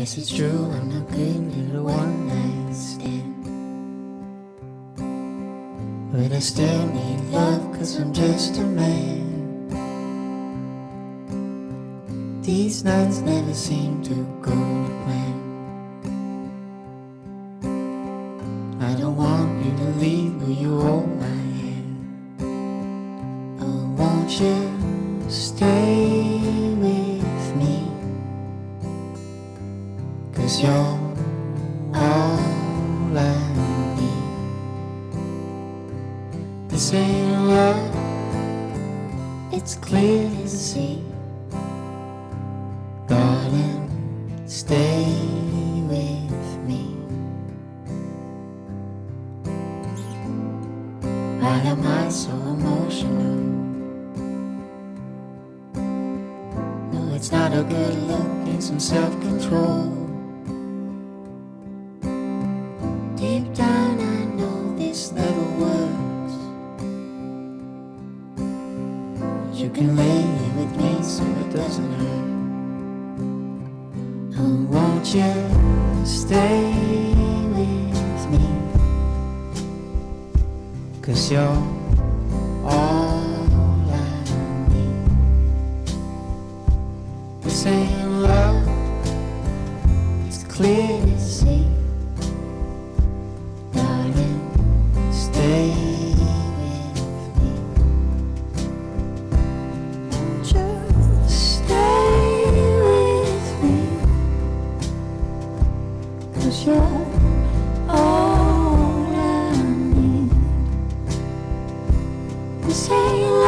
Guess it's true, I'm not good at a one night stand. But I still need love, cause I'm just a man. These nights never seem to go to plan. I don't want you to leave, will you hold my hand? Oh, won't you stay with me? Cause you're all I need. This ain't love, it's clear to see. Darling, stay with me. Why am I so emotional? No, it's not a good look, need some self-control. Deep down I know this never works. You can lay here with me so it doesn't hurt. Oh, won't you stay with me? Cause you're all I need. This ain't love, it's clear to see. Darling, stay with me. Won't you stay with me? Cause you're all I need. This ain't